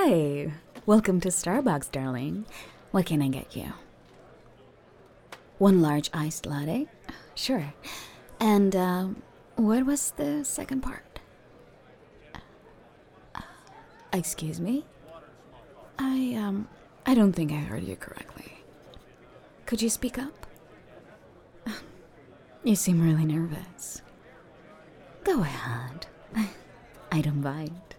Hi! Welcome to Starbucks, darling. What can I get you? One large iced latte? Sure. And, what was the second part? Excuse me? I don't think I heard you correctly. Could you speak up? You seem really nervous. Go ahead. I don't bite.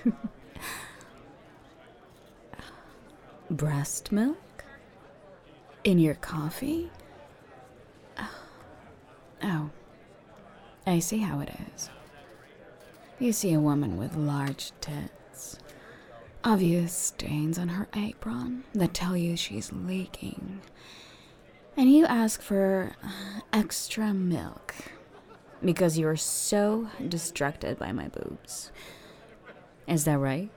Breast milk? In your coffee? Oh, I see how it is. You see a woman with large tits, obvious stains on her apron that tell you she's leaking, and you ask for extra milk because you're so distracted by my boobs. Is that right?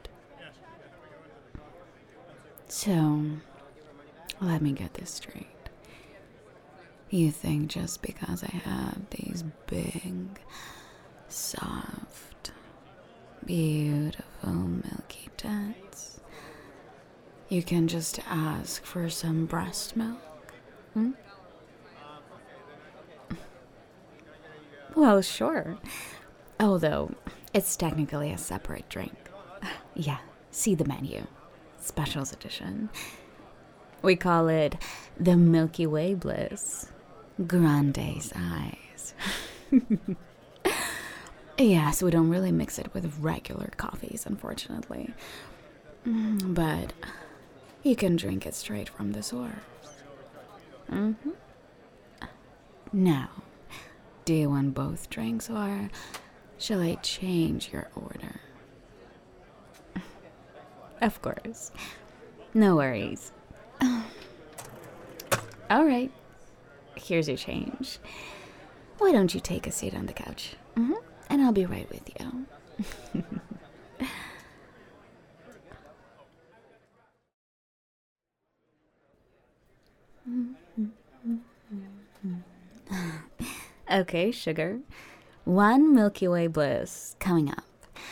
So, let me get this straight. You think just because I have these big, soft, beautiful milky tits, you can just ask for some breast milk? Well, sure. Although, it's technically a separate drink. Yeah, see the menu. Specials edition. We call it the Milky Way Bliss. Grande size. Yes, we don't really mix it with regular coffees, unfortunately. But you can drink it straight from the source. Now, do you want both drinks or shall I change your order? Of course. No worries. All right. Here's your change. Why don't you take a seat on the couch? And I'll be right with you. Okay, sugar. One Milky Way Bliss coming up.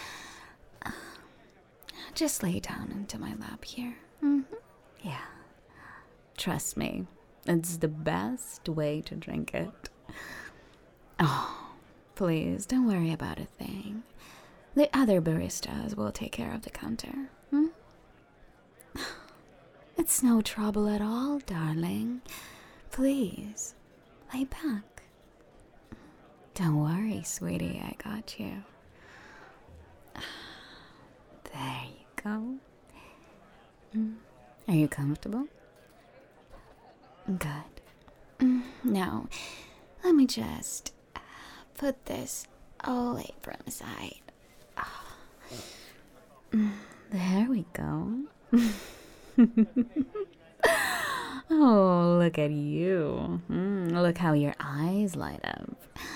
Just lay down into my lap here. Yeah. Trust me, it's the best way to drink it. Oh, please don't worry about a thing. The other baristas will take care of the counter. It's no trouble at all, darling. Please, lay back. Don't worry, sweetie, I got you. There you go. Are you comfortable? Good. Now, let me just put this all apron aside. There we go. Oh, look at you. Look how your eyes light up.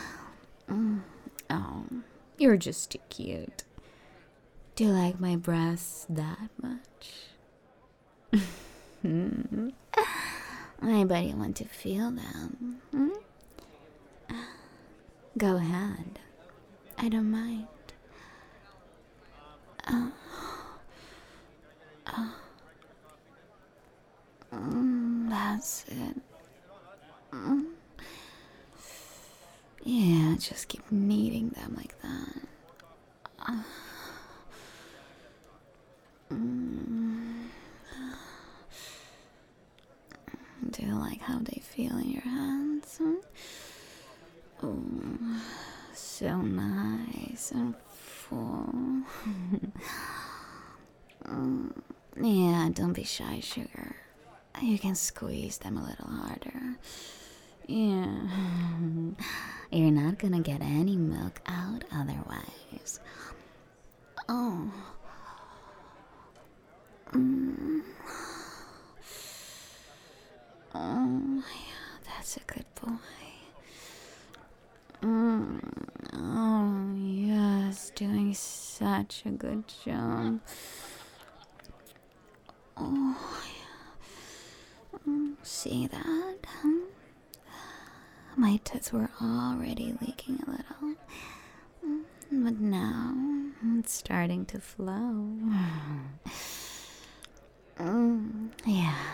Oh, you're just too cute. Do you like my breasts that much? I bet you want to feel them. Go ahead. I don't mind. That's it. Yeah, just keep kneading them like that. Do you like how they feel in your hands? Oh, so nice and full. Yeah, don't be shy, sugar. You can squeeze them a little harder. Yeah. You're not gonna get any milk out otherwise. Oh. Oh, yeah, that's a good boy. Oh, yes, doing such a good job. Oh, yeah. See that? My tits were already leaking a little. But now it's starting to flow.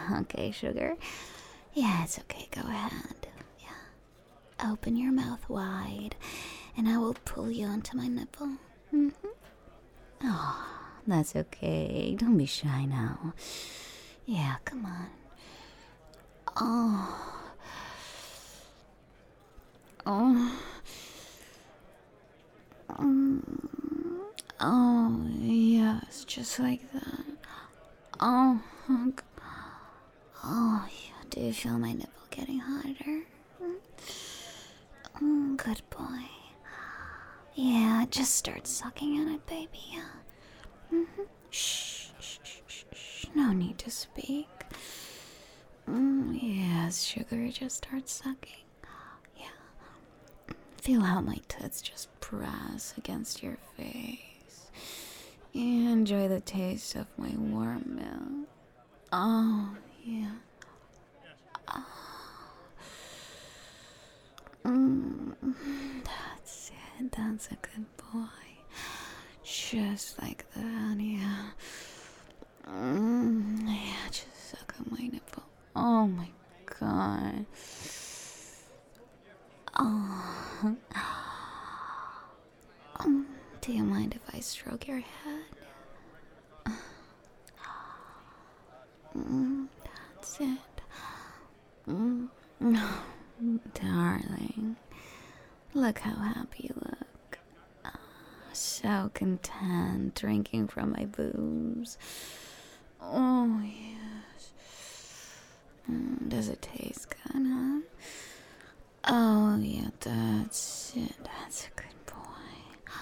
Okay, sugar. Yeah, it's okay. Go ahead. Yeah. Open your mouth wide, and I will pull you onto my nipple. Oh, that's okay. Don't be shy now. Yeah, come on. Oh. Oh. Oh, yes, just like that. Oh. Oh, yeah. Do you feel my nipple getting harder? Good boy. Yeah, just start sucking on it, baby. Shh, shh, shh, shh, shh. No need to speak. Yes, sugar, just start sucking. Yeah. Feel how my tits just press against your face. Enjoy the taste of my warm milk. Oh, yeah. That's it. That's a good boy. Just like that, yeah. Yeah, just suck on my nipple. Oh my god. Oh. Do you mind if I stroke your head? That's it. Darling, look how happy you look. So content drinking from my boobs. Oh, yes. Does it taste good, huh? Oh, yeah, that's it. That's a good boy.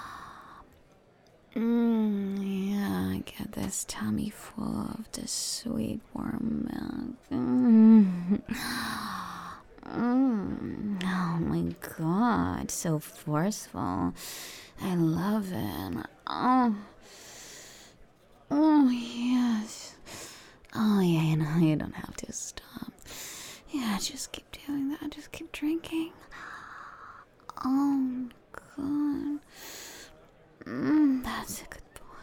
Yeah, I get this tummy full of the sweet warm milk. Oh my god, so forceful. I love it. Oh, yes. Oh, yeah, you don't have to stop. Yeah, just keep doing that. Just keep drinking. Oh, god. That's a good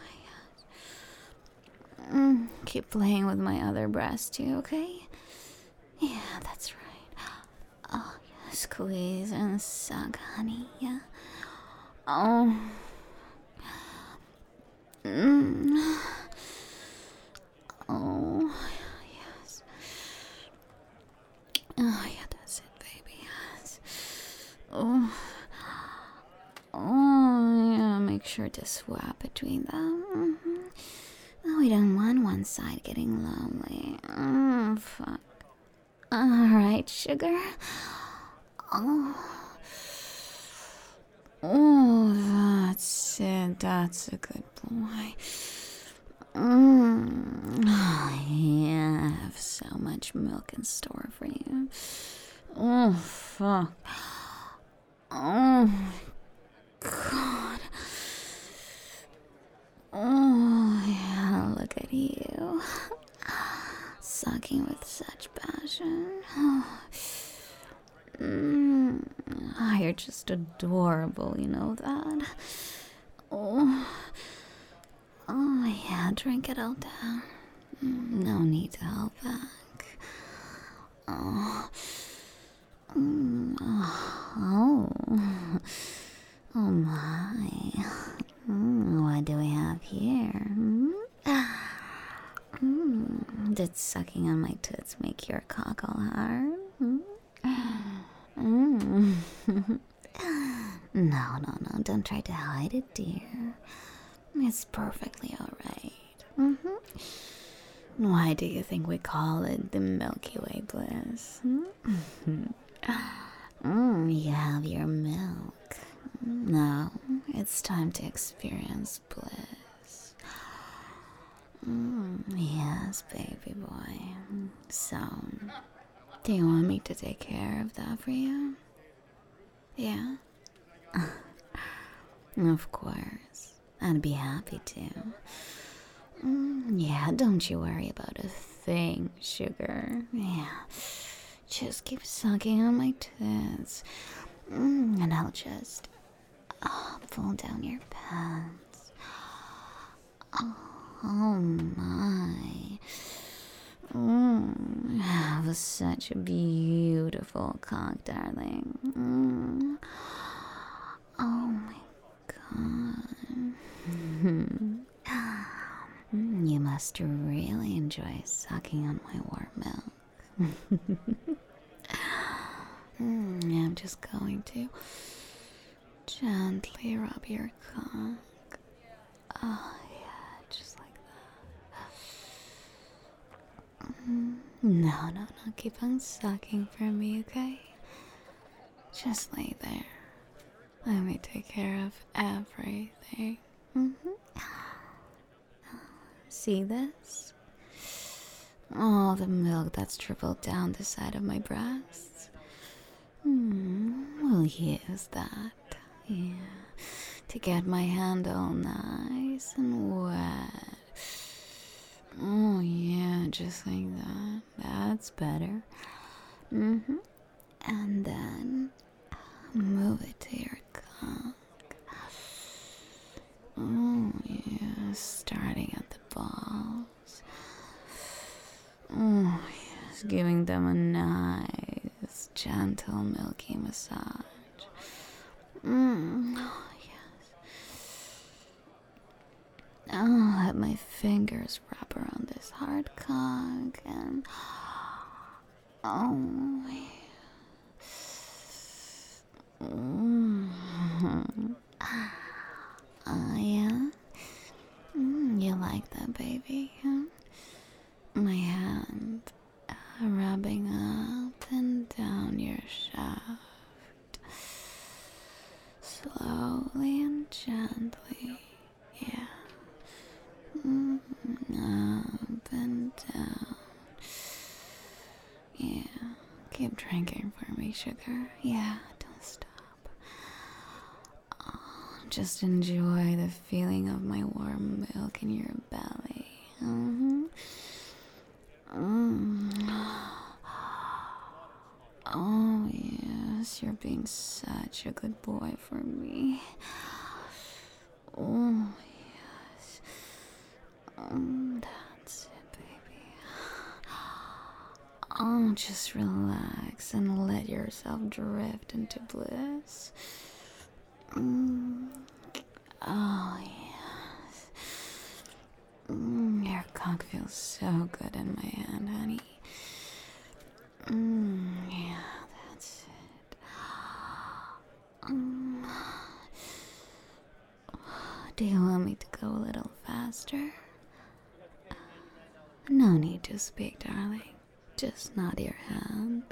boy. Keep playing with my other breast too, okay? Yeah, that's right. Oh, yeah, squeeze and suck, honey. Yeah. Oh. Oh, yes. Oh, yeah, that's it, baby. Yes. Oh. Oh, yeah, make sure to swap between them. Oh, we don't want one side getting lonely. Fuck. Alright, sugar. Oh, that's it. That's a good boy. Yeah, I have so much milk in store for you. Oh, fuck. Oh, God. Oh, yeah, look at you. Sucking with such passion. You're just adorable, you know that? Oh, yeah, drink it all down. No need to hold back. Oh, oh, oh my. What do we have here? Did sucking on my tits make your cock all hard? No, don't try to hide it, dear. It's perfectly alright. Why do you think we call it the Milky Way bliss? You have your milk. Now it's time to experience bliss. Yes, baby boy. So, do you want me to take care of that for you? Yeah? Of course. I'd be happy to. Yeah, don't you worry about a thing, sugar. Yeah. Just keep sucking on my tits. And I'll just pull down your pants. Oh my. such a beautiful cock, darling. Oh my god. You must really enjoy sucking on my warm milk. I'm just going to gently rub your cock. Oh, yeah, just like that. No, keep on sucking for me, okay? Just lay there. Let me take care of everything. See this? All the milk that's dribbled down the side of my breasts. We'll use that, yeah, to get my hand all nice and wet. Oh yeah, just like that. That's better. And then move it to your cock. Oh yeah, starting at the balls. Oh yes, giving them a nice, gentle, milky massage. Oh yes. I'll let my fingers wrap around this hard cock and oh yes. Oh yeah. You like that, baby? Huh? My hand rubbing up and down your shaft, slowly and gently, yeah, up and down, yeah, keep drinking for me, sugar, yeah, don't stop. Oh, just enjoy the feeling of my warm milk in your belly. Oh, yes, you're being such a good boy for me. Oh, yes. That's it, baby. Oh, just relax and let yourself drift into bliss. Oh, yes. Your cock feels so good in my hand, honey. Yeah, that's it. Do you want me to go a little faster? No need to speak, darling. Just nod your hand.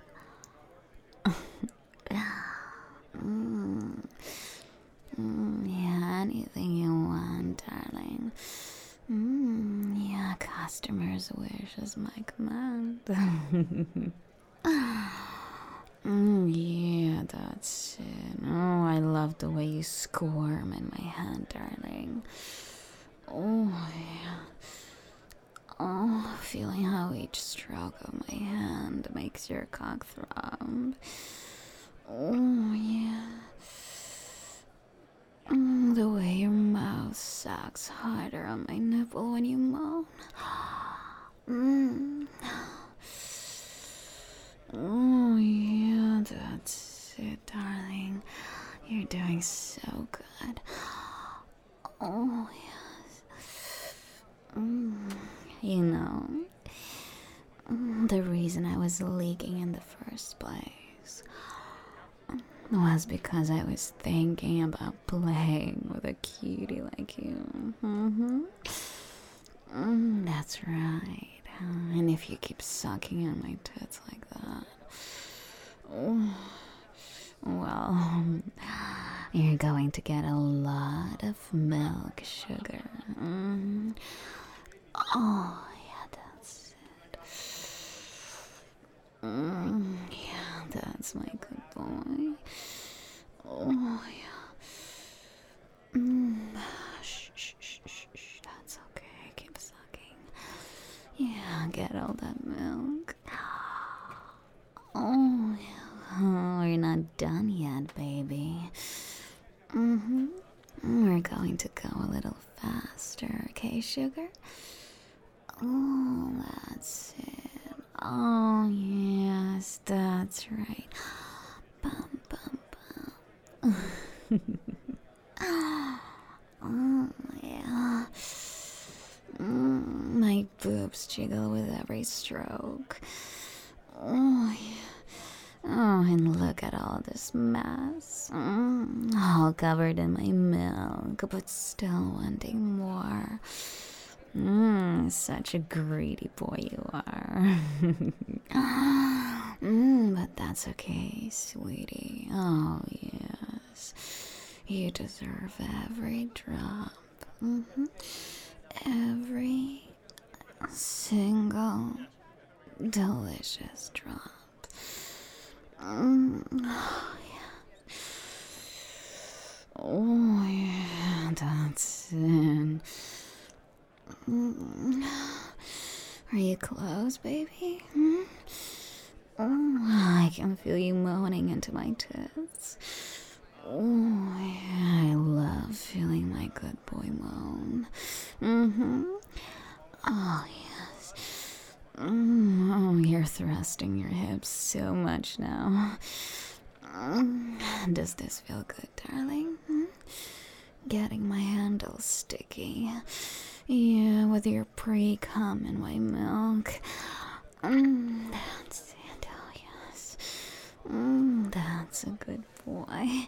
Yeah, anything you want, darling. Yeah, customer's wish is my command. Yeah, that's it. Oh, I love the way you squirm in my hand, darling. Oh, yeah. Oh, feeling how each stroke of my hand makes your cock throb. Oh, yeah. The way your mouth sucks harder on my nipple when you moan. Oh, yeah, that's it, darling. You're doing so good. Oh, yes. You know, the reason I was leaking in the first place was because I was thinking about playing with a cutie like you. That's right. And if you keep sucking on my tits like that, well, you're going to get a lot of milk, sugar. Oh, yeah, that's it. Yeah, that's my good boy. Oh, yeah. Shh. That's okay. Keep sucking. Yeah, get all that milk. Oh, yeah. Oh, you're not done yet, baby. We're going to go a little faster, okay, sugar? Oh, that's it. Oh, yes, that's right. Bum, bum, bum. Oh, yeah. My boobs jiggle with every stroke. Oh, yeah. Oh, and look at all this mess. All covered in my milk, but still wanting more. Such a greedy boy you are. But that's okay, sweetie. Oh, yes. You deserve every drop. Every single delicious drop. Oh, yeah. Oh, yeah, that's it. Are you close, baby? Oh, I can feel you moaning into my tits. Oh, yeah, I love feeling my good boy moan. Oh, yes. Oh, you're thrusting your hips so much now. Does this feel good, darling? Getting my handle sticky. Yeah, with your pre-cum in my milk. That's it, oh yes. That's a good boy.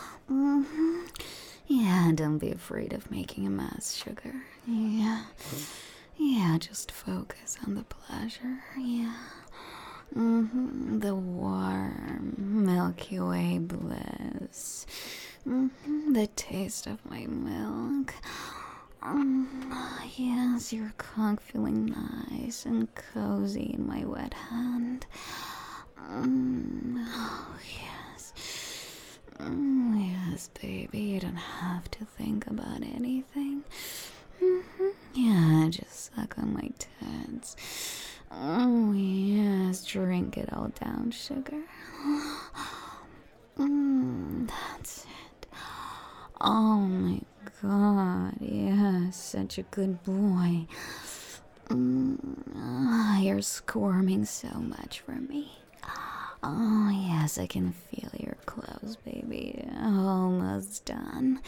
Yeah, don't be afraid of making a mess, sugar. Yeah. Yeah, just focus on the pleasure. Yeah. The warm Milky Way bliss. The taste of my milk. Yes, your cock feeling nice and cozy in my wet hand. Oh, yes. Yes, baby, you don't have to think about anything. Yeah, just suck on my tits. Oh, yes, drink it all down, sugar. That's it. Oh my god, yes, such a good boy. You're squirming so much for me. Oh, yes, I can feel your clothes, baby. Almost done.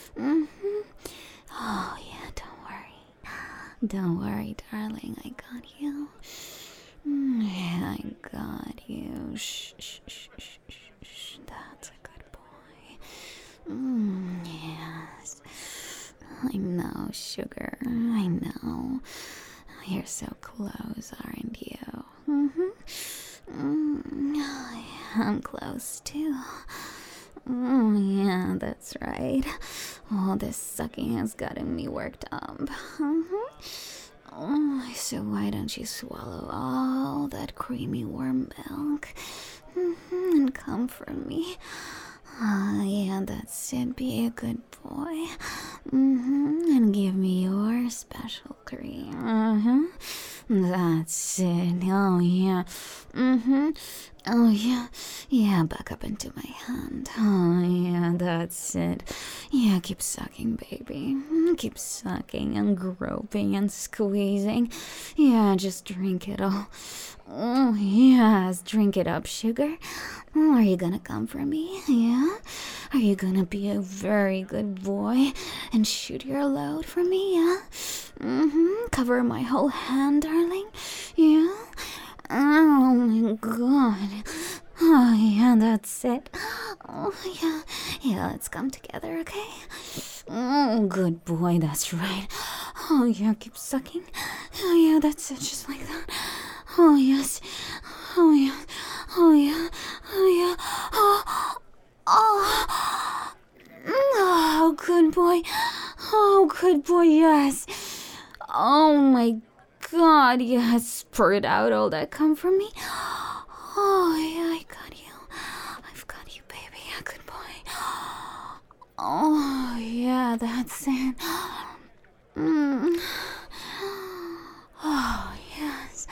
Oh, yeah, don't worry. Don't worry, darling, I got you. Yeah, I got you. Shh, shh, shh, shh, shh, shh. That's a good boy. Yes. I know, sugar. I know. You're so close, aren't you? I'm close too. Yeah, that's right. All this sucking has gotten me worked up. So why don't you swallow all that creamy warm milk and come for me? Yeah, that's it. Be a good boy. And give me your special cream. That's it. Oh, yeah. Oh, yeah. Yeah, back up into my hand. Oh, yeah, that's it. Yeah, keep sucking, baby. Keep sucking and groping and squeezing. Yeah, just drink it all. Oh, yes, drink it up, sugar. Are you gonna come for me? Yeah? Are you gonna be a very good boy and shoot your load for me? Yeah? Cover my whole hand, darling. Yeah? Oh my god. Oh, yeah, that's it. Oh, yeah. Yeah, let's come together, okay? Oh, good boy, that's right. Oh, yeah, keep sucking. Oh, yeah, that's it, just like that. Oh, yes. Oh, yeah. Oh, yeah. Oh, yeah. Oh, oh. Oh, good boy. Oh, good boy, yes. Oh, my god, yes. Spurt out all that come from me. Oh, yeah, I got you. I've got you, baby. Yeah, good boy. Oh, yeah, that's it. Oh, yes.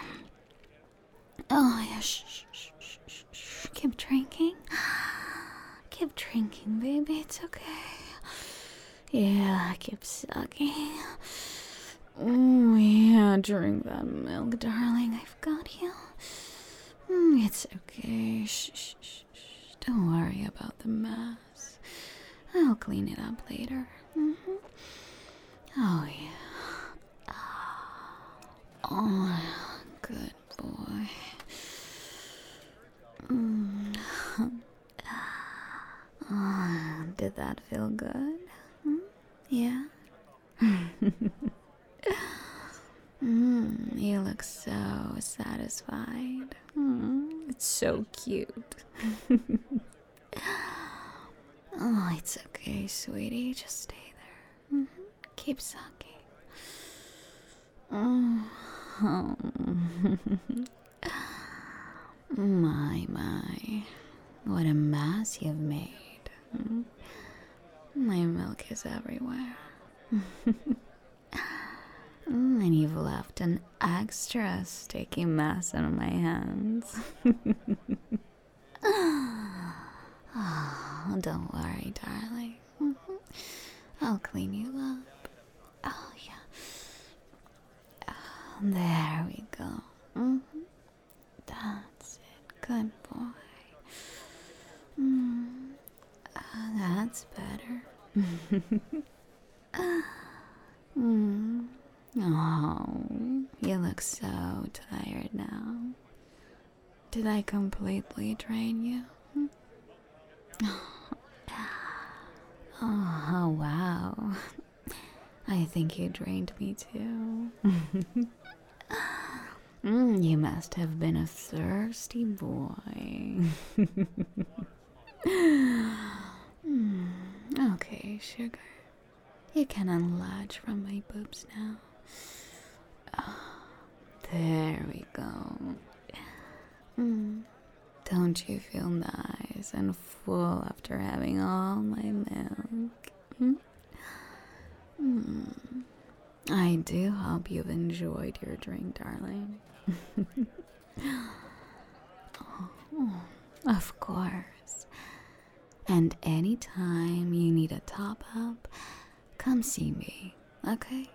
Oh, yeah, shh, shh, shh, shh, shh, shh. Keep drinking. Keep drinking, baby. It's okay. Yeah, keep sucking. Oh, yeah, drink that milk, darling. I've got you. It's okay. Shh. Don't worry about the mess. I'll clean it up later. Oh, yeah. Oh, good boy. Oh, did that feel good? Yeah? You look so satisfied. It's so cute. Oh, it's okay, sweetie. Just stay there. Keep sucking. Oh. My. What a mess you've made. My milk is everywhere. And you've left an extra sticky mess on my hands. Oh, don't worry, darling. I'll clean you up. Oh, yeah. There we go. That's it. Good boy. That's better. Oh, you look so tired now. Did I completely drain you? Oh, wow. I think you drained me too. You must have been a thirsty boy. Okay, sugar. You can unlatch from my boobs now. There we go. Don't you feel nice and full after having all my milk? I do hope you've enjoyed your drink, darling. Of course. And anytime you need a top up, come see me, okay?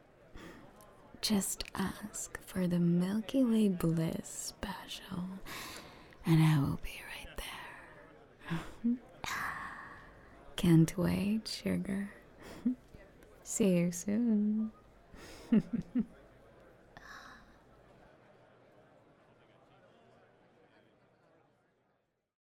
Just ask for the Milky Way Bliss special, and I will be right there. Can't wait, sugar. See you soon.